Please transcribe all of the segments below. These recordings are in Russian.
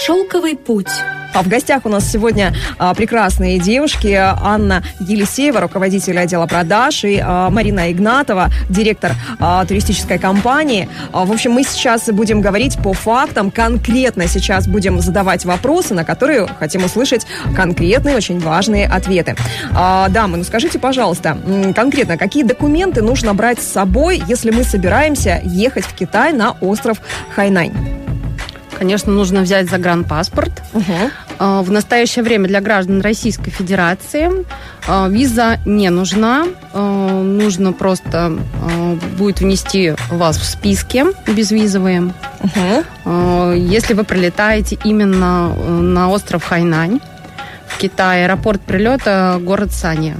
«Шелковый путь». А в гостях у нас сегодня прекрасные девушки. Анна Елисеева, руководитель отдела продаж, и Марина Игнатова, директор туристической компании. В общем, мы сейчас будем говорить по фактам, конкретно сейчас будем задавать вопросы, на которые хотим услышать конкретные, очень важные ответы. Дамы, ну скажите, пожалуйста, конкретно, какие документы нужно брать с собой, если мы собираемся ехать в Китай на остров Хайнань? Конечно, нужно взять загранпаспорт. В настоящее время для граждан Российской Федерации виза не нужна. Нужно просто будет внести вас в списки безвизовые. Если вы прилетаете именно на остров Хайнань в Китае, аэропорт прилета город Санья.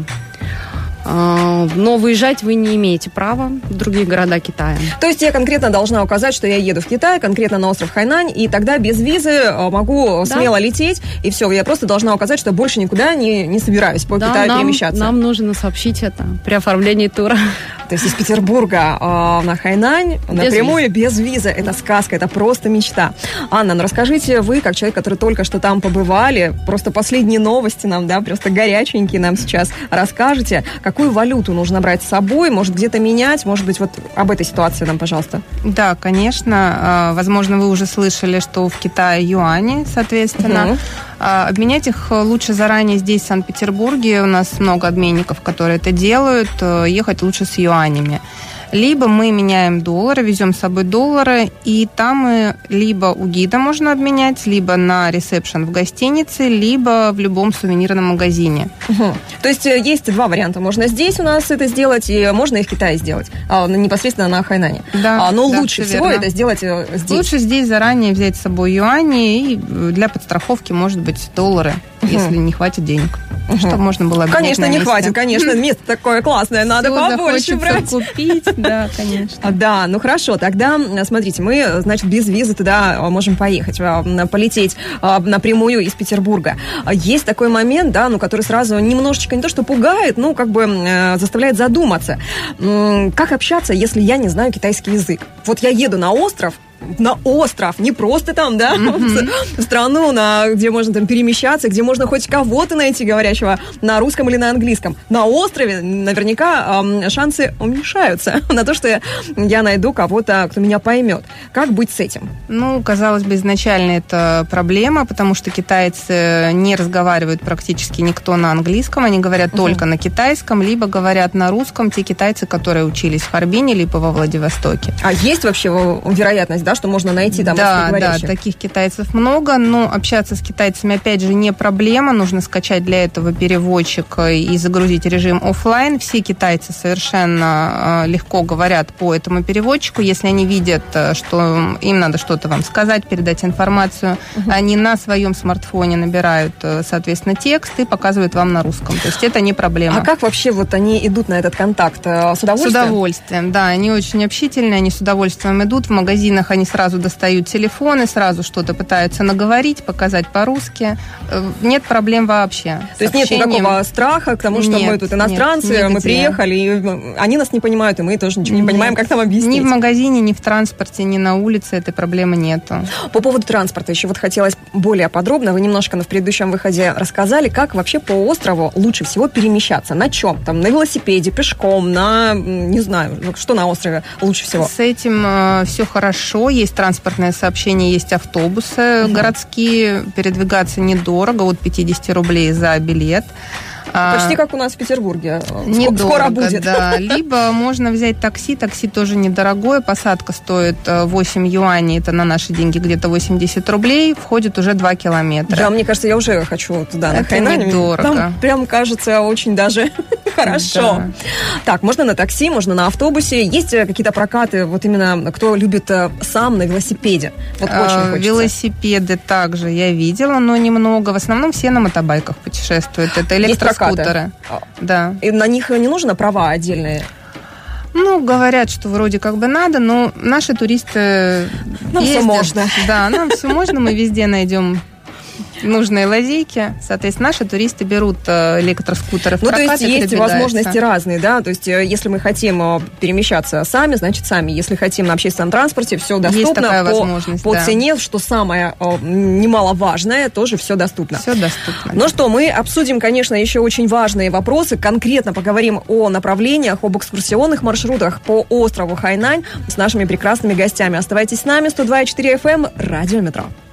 Но выезжать вы не имеете права в другие города Китая. То есть я конкретно должна указать, что я еду в Китай, конкретно на остров Хайнань, и тогда без визы могу смело лететь, и все. Я просто должна указать, что больше никуда не собираюсь по Китаю перемещаться. Нам нужно сообщить это при оформлении тура. То есть из Петербурга на Хайнань напрямую без визы. Это сказка, это просто мечта. Анна, ну расскажите вы, как человек, который только что там побывали, просто последние новости нам, просто горяченькие нам сейчас расскажете. Какую валюту нужно брать с собой? Может, где-то менять? Может быть, вот об этой ситуации нам, пожалуйста. Да, конечно. Возможно, вы уже слышали, что в Китае юани, соответственно. Обменять их лучше заранее здесь, в Санкт-Петербурге. У нас много обменников, которые это делают. Ехать лучше с юанями. Либо мы меняем доллары, везем с собой доллары, и там либо у гида можно обменять, либо на ресепшн в гостинице, либо в любом сувенирном магазине. То есть есть два варианта. Можно здесь у нас это сделать, и можно и в Китае сделать, непосредственно на Хайнане. Но лучше всего это сделать здесь. Лучше здесь заранее взять с собой юани, и для подстраховки, может быть, доллары, если не хватит денег. Чтобы можно было обменять. Конечно, не хватит, конечно. Место такое классное, надо побольше брать. Купить. Да, конечно. Да, ну хорошо, тогда, смотрите, мы, значит, без визы туда можем поехать, полететь напрямую из Петербурга. Есть такой момент, который сразу немножечко не то что пугает, заставляет задуматься. Как общаться, если я не знаю китайский язык? Вот я еду на остров, не просто там, в страну, где можно там перемещаться, где можно хоть кого-то найти, говорящего на русском или на английском. На острове наверняка шансы уменьшаются на то, что я найду кого-то, кто меня поймет. Как быть с этим? Казалось бы, изначально это проблема, потому что китайцы не разговаривают практически никто на английском, они говорят только на китайском, либо говорят на русском те китайцы, которые учились в Харбине, либо во Владивостоке. А есть вообще вероятность, что можно найти там русскоговорящих? Да, таких китайцев много, но общаться с китайцами, опять же, не проблема. Нужно скачать для этого переводчик и загрузить режим офлайн. Все китайцы совершенно легко говорят по этому переводчику. Если они видят, что им надо что-то вам сказать, передать информацию, они на своем смартфоне набирают, соответственно, текст и показывают вам на русском. То есть это не проблема. А как вообще они идут на этот контакт? С удовольствием? С удовольствием, да. Они очень общительные, они с удовольствием идут. В магазинах они сразу достают телефоны, сразу что-то пытаются наговорить, показать по-русски. Нет проблем вообще. То есть нет никакого страха к тому, что мы тут иностранцы, мы приехали, и они нас не понимают, и мы тоже ничего не понимаем, как нам объяснить. Ни в магазине, ни в транспорте, ни на улице этой проблемы нету. По поводу транспорта еще хотелось более подробно. Вы немножко в предыдущем выходе рассказали, как вообще по острову лучше всего перемещаться. На чем? На велосипеде, пешком, не знаю, что на острове лучше всего? С этим все хорошо. Есть транспортное сообщение, есть автобусы городские. Передвигаться недорого, от 50 рублей за билет. Почти как у нас в Петербурге. Недорого, скоро будет. Да. Либо можно взять такси. Такси тоже недорогое. Посадка стоит 8 юаней. Это на наши деньги где-то 80 рублей. Входит уже 2 километра. Да, мне кажется, я уже хочу туда, на Хайнань. Недорого. Там прям кажется очень даже хорошо. Да. Так, можно на такси, можно на автобусе. Есть какие-то прокаты, именно кто любит сам на велосипеде? Очень хочется. Велосипеды также я видела, но немного. В основном все на мотобайках путешествуют. Это электроскутеры. Да. И на них не нужно права отдельные? Говорят, что вроде как бы надо, но наши туристы нам ездят. Все можно. Да, нам все можно, мы везде найдем нужные лазейки. Соответственно, наши туристы берут электроскутеры в прокат. То есть возможности разные, да? То есть если мы хотим перемещаться сами, значит сами. Если хотим на общественном транспорте, все доступно. Есть такая возможность, по цене, что самое немаловажное, тоже все доступно. Все доступно. Ну что, мы обсудим, конечно, еще очень важные вопросы. Конкретно поговорим о направлениях, об экскурсионных маршрутах по острову Хайнань с нашими прекрасными гостями. Оставайтесь с нами. 102,4 FM, Радио Метро.